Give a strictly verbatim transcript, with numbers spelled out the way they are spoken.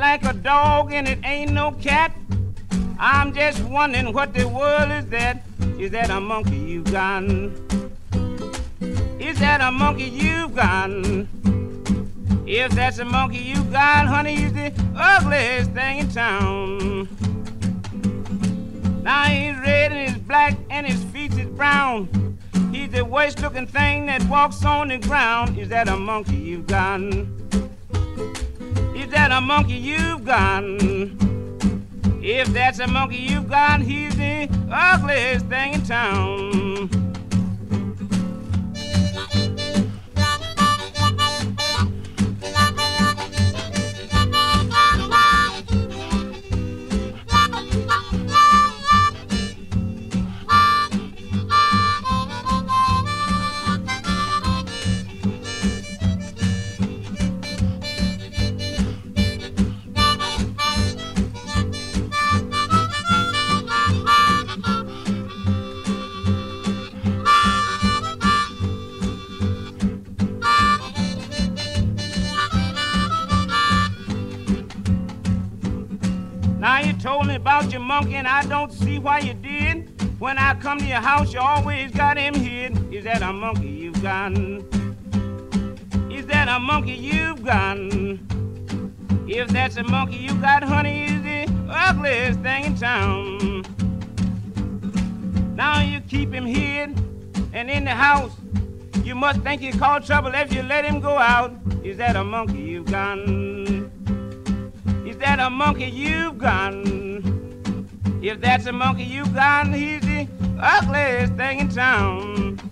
like a dog and it ain't no cat. I'm just wondering what the world is that. Is that a monkey you've got? Is that a monkey you've got? If that's a monkey you got, honey, he's the ugliest thing in town. Now he's red and he's black and his feet is brown. He's the worst looking thing that walks on the ground. Is that a monkey you've got? Is that a monkey you've got? If that's a monkey you've got, he's the ugliest thing in town. Now you told me about your monkey and I don't see why you did. When I come to your house you always got him hid. Is that a monkey you've got? Is that a monkey you've got? If that's a monkey you got, honey, he's the ugliest thing in town. Now you keep him hid and in the house. You must think you caught trouble if you let him go out. Is that a monkey you've got? Is that a monkey you've got? If that's a monkey you've got, he's the ugliest thing in town.